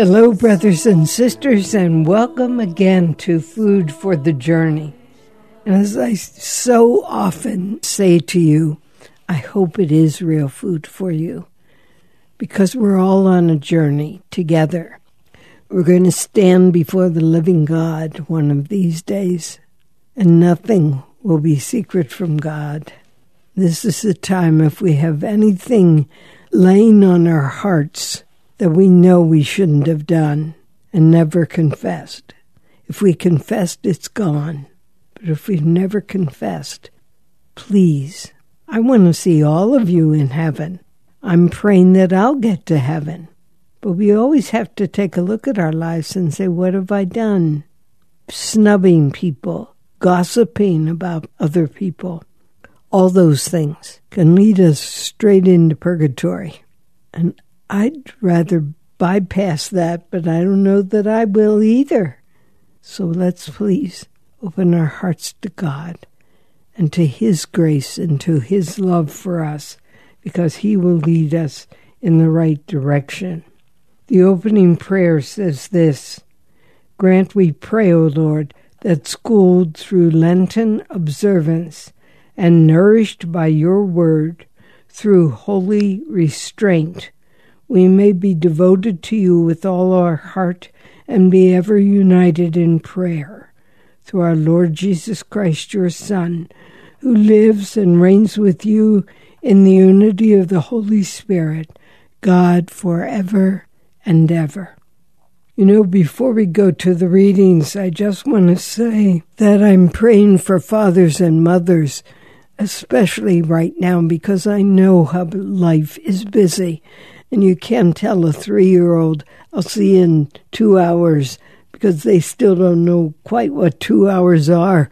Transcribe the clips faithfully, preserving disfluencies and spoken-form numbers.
Hello, brothers and sisters, and welcome again to Food for the Journey. And as I so often say to you, I hope it is real food for you, because we're all on a journey together. We're going to stand before the living God one of these days, and nothing will be secret from God. This is the time, if we have anything laying on our hearts that we know we shouldn't have done and never confessed. If we confessed, it's gone. But if we've never confessed, please, I want to see all of you in heaven. I'm praying that I'll get to heaven. But we always have to take a look at our lives and say, what have I done? Snubbing people, gossiping about other people, all those things can lead us straight into purgatory. And I'd rather bypass that, but I don't know that I will either. So let's please open our hearts to God and to His grace and to His love for us, because He will lead us in the right direction. The opening prayer says this: "Grant, we pray, O Lord, that schooled through Lenten observance and nourished by your word through holy restraint, we may be devoted to you with all our heart and be ever united in prayer. Through our Lord Jesus Christ, your Son, who lives and reigns with you in the unity of the Holy Spirit, God forever and ever." You know, before we go to the readings, I just want to say that I'm praying for fathers and mothers, especially right now, because I know how life is busy. And you can't tell a three-year-old, I'll see you in two hours, because they still don't know quite what two hours are.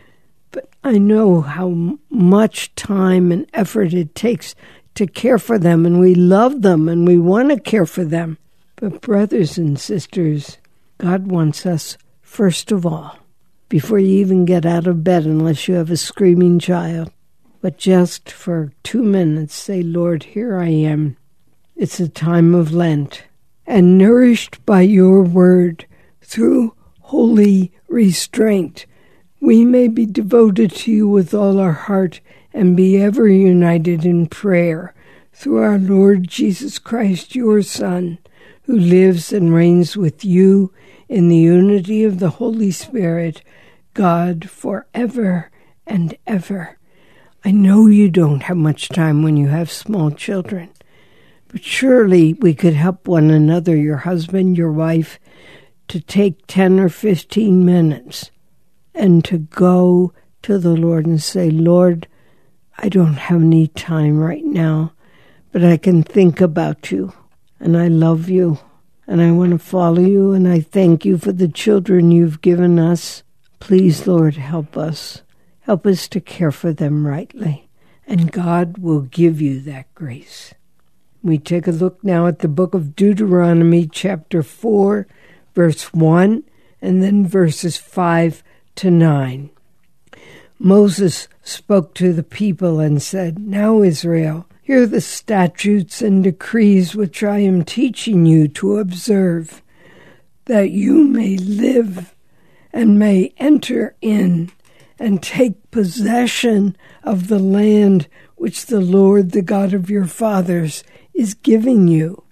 But I know how much time and effort it takes to care for them, and we love them, and we want to care for them. But brothers and sisters, God wants us, first of all, before you even get out of bed, unless you have a screaming child, but just for two minutes say, Lord, here I am. It's a time of Lent, and nourished by your word through holy restraint, we may be devoted to you with all our heart and be ever united in prayer through our Lord Jesus Christ, your Son, who lives and reigns with you in the unity of the Holy Spirit, God forever and ever. I know you don't have much time when you have small children, but surely we could help one another, your husband, your wife, to take ten or fifteen minutes and to go to the Lord and say, Lord, I don't have any time right now, but I can think about you, and I love you, and I want to follow you, and I thank you for the children you've given us. Please, Lord, help us. Help us to care for them rightly, and God will give you that grace. We take a look now at the book of Deuteronomy, chapter four, verse one, and then verses five to nine. Moses spoke to the people and said, "Now, Israel, hear the statutes and decrees which I am teaching you to observe, that you may live and may enter in and take possession of the land which the Lord, the God of your fathers, is giving you.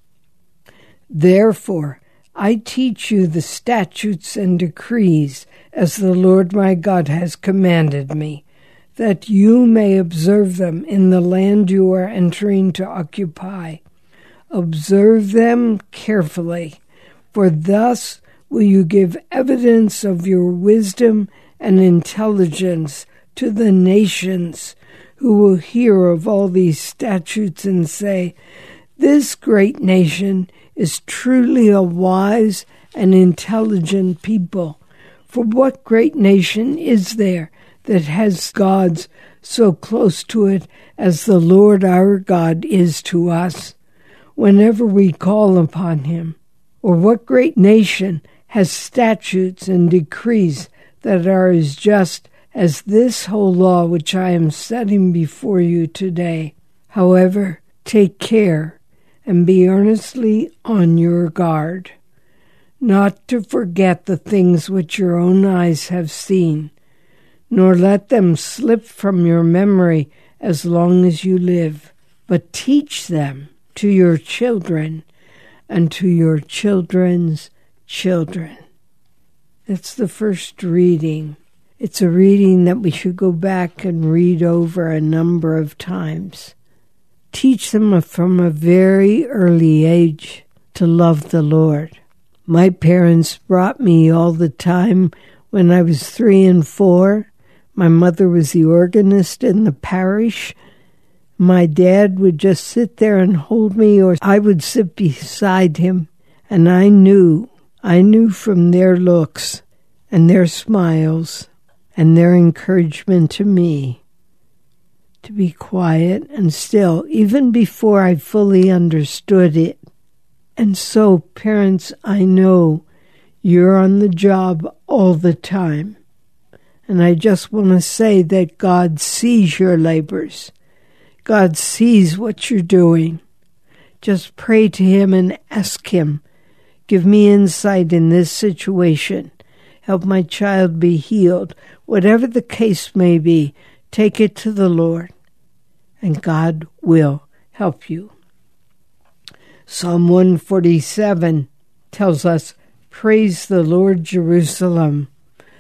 Therefore, I teach you the statutes and decrees as the Lord my God has commanded me, that you may observe them in the land you are entering to occupy. Observe them carefully, for thus will you give evidence of your wisdom and intelligence to the nations who will hear of all these statutes and say, this great nation is truly a wise and intelligent people. For what great nation is there that has gods so close to it as the Lord our God is to us, whenever we call upon him? Or what great nation has statutes and decrees that are as just as this whole law which I am setting before you today? However, take care and be earnestly on your guard, not to forget the things which your own eyes have seen, nor let them slip from your memory as long as you live, but teach them to your children and to your children's children. That's the first reading. It's a reading that we should go back and read over a number of times. Teach them from a very early age to love the Lord. My parents brought me all the time when I was three and four. My mother was the organist in the parish. My dad would just sit there and hold me, or I would sit beside him. And I knew, I knew from their looks and their smiles and their encouragement to me to be quiet and still, even before I fully understood it. And so, parents, I know you're on the job all the time. And I just want to say that God sees your labors. God sees what you're doing. Just pray to Him and ask Him, give me insight in this situation. Help my child be healed. Whatever the case may be, take it to the Lord, and God will help you. Psalm one forty-seven tells us, praise the Lord, Jerusalem.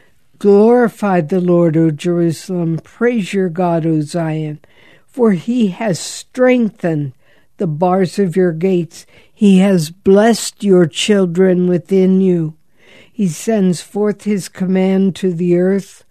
Glorify the Lord, O Jerusalem. Praise your God, O Zion. For He has strengthened the bars of your gates. He has blessed your children within you. He sends forth His command to the earth.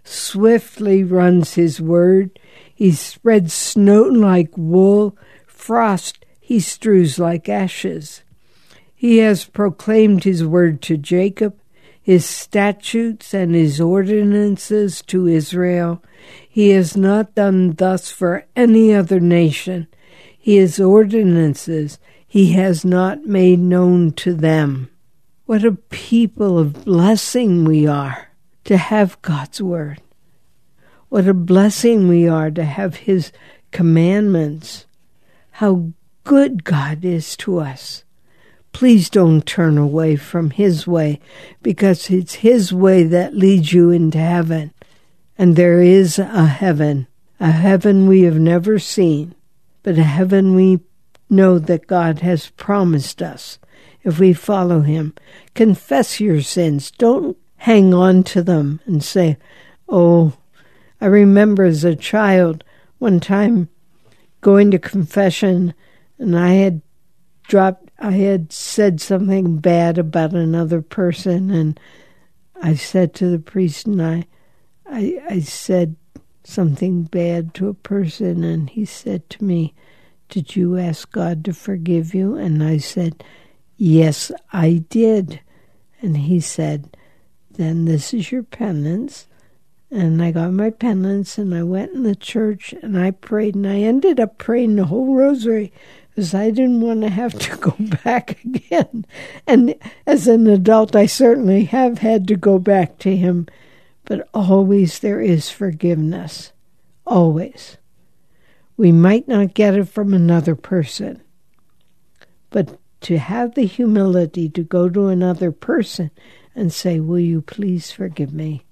Swiftly runs His word. He spreads snow like wool. Frost He strews like ashes. He has proclaimed His word to Jacob, His statutes and His ordinances to Israel. He has not done thus for any other nation. His ordinances He has not made known to them. What a people of blessing we are to have God's word. What a blessing we are to have His commandments. How good God is to us. Please don't turn away from His way, because it's His way that leads you into heaven. And there is a heaven, a heaven we have never seen, but a heaven we know that God has promised us if we follow Him. Confess your sins. Don't hang on to them and say, oh, I remember as a child one time going to confession, and I had dropped, I had said something bad about another person, and I said to the priest, and I, I, I said something bad to a person, and he said to me, did you ask God to forgive you? And I said, yes, I did. And he said, then this is your penance. And I got my penance, and I went in the church, and I prayed, and I ended up praying the whole rosary because I didn't want to have to go back again. And as an adult, I certainly have had to go back to Him, but always there is forgiveness, always. We might not get it from another person, but to have the humility to go to another person and say, will you please forgive me,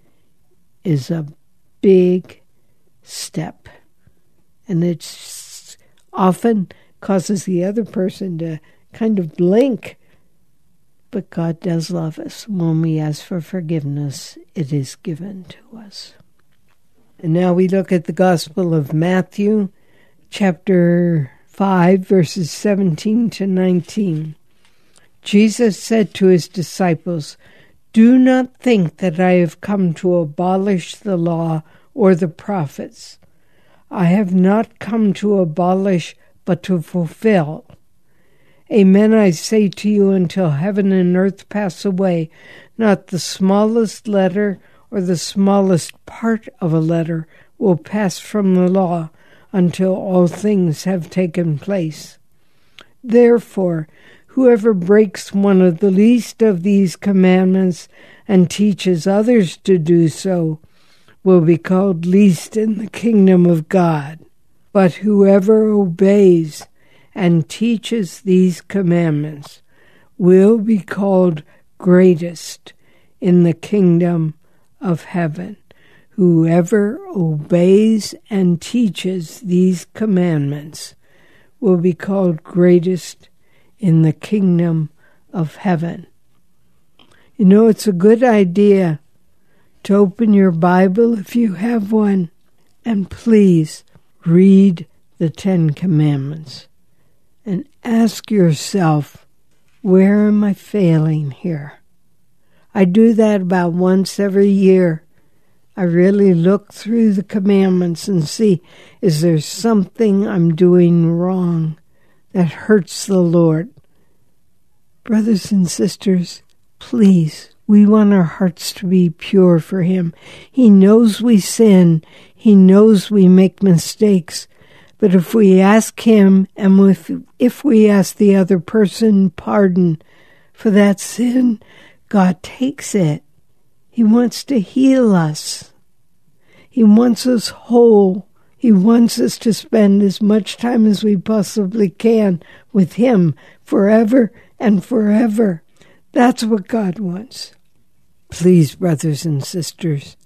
is a big step. And it often causes the other person to kind of blink. But God does love us. When we ask for forgiveness, it is given to us. And now we look at the Gospel of Matthew, chapter five, verses seventeen to nineteen. Jesus said to His disciples, do not think that I have come to abolish the law or the prophets. I have not come to abolish, but to fulfill. Amen, I say to you, until heaven and earth pass away, not the smallest letter or the smallest part of a letter will pass from the law until all things have taken place. Therefore, whoever breaks one of the least of these commandments and teaches others to do so will be called least in the kingdom of God. But whoever obeys and teaches these commandments will be called greatest in the kingdom of heaven. Whoever obeys and teaches these commandments will be called greatest in the kingdom of heaven. You know, it's a good idea to open your Bible if you have one, and please read the Ten Commandments and ask yourself, where am I failing here? I do that about once every year. I really look through the commandments and see, is there something I'm doing wrong that hurts the Lord? Brothers and sisters, please, we want our hearts to be pure for Him. He knows we sin. He knows we make mistakes. But if we ask Him, and if, if we ask the other person pardon for that sin, God takes it. He wants to heal us. He wants us whole. He wants us to spend as much time as we possibly can with Him forever and forever. That's what God wants. Please, brothers and sisters,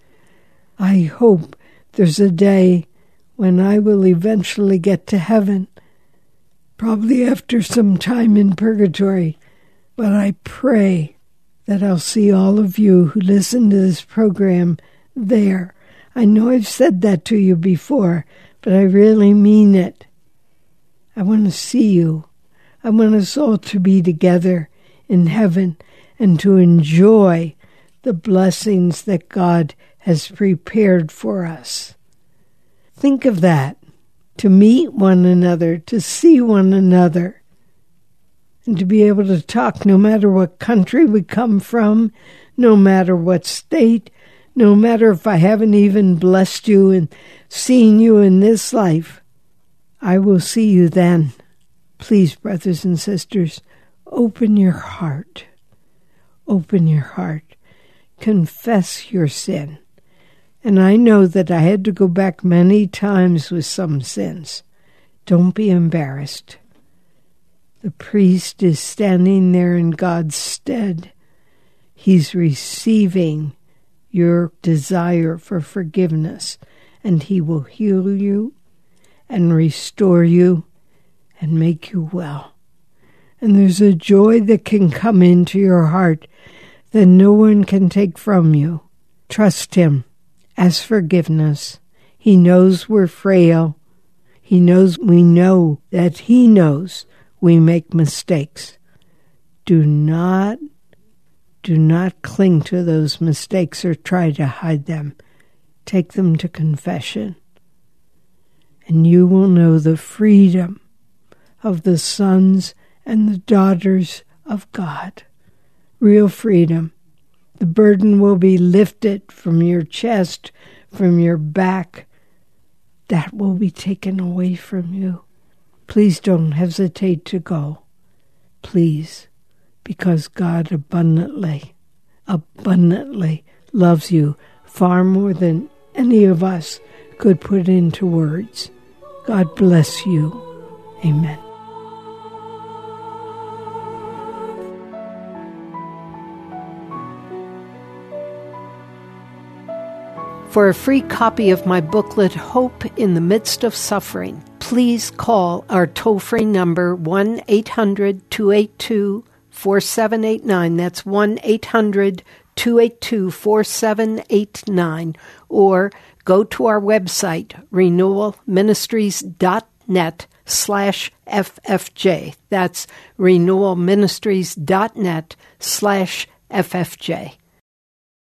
I hope there's a day when I will eventually get to heaven, probably after some time in purgatory, but I pray that I'll see all of you who listen to this program there. I know I've said that to you before, but I really mean it. I want to see you. I want us all to be together in heaven and to enjoy the blessings that God has prepared for us. Think of that, to meet one another, to see one another, and to be able to talk no matter what country we come from, no matter what state, no matter if I haven't even blessed you and seen you in this life. I will see you then. Please, brothers and sisters, open your heart. Open your heart. Confess your sin. And I know that I had to go back many times with some sins. Don't be embarrassed. The priest is standing there in God's stead. He's receiving your desire for forgiveness, and He will heal you and restore you and make you well. And there's a joy that can come into your heart that no one can take from you. Trust Him. Ask forgiveness. He knows we're frail. He knows we know that He knows we make mistakes. Do not, do not cling to those mistakes or try to hide them. Take them to confession. And you will know the freedom of the sons and the daughters of God. Real freedom. The burden will be lifted from your chest, from your back. That will be taken away from you. Please don't hesitate to go. Please, because God abundantly, abundantly loves you far more than any of us could put into words. God bless you. Amen. For a free copy of my booklet, Hope in the Midst of Suffering, please call our toll-free number one eight hundred two eight two four seven eight nine. That's one eight hundred two eight two four seven eight nine. Or go to our website, renewal ministries dot net slash F F J. That's renewal ministries dot net slash F F J.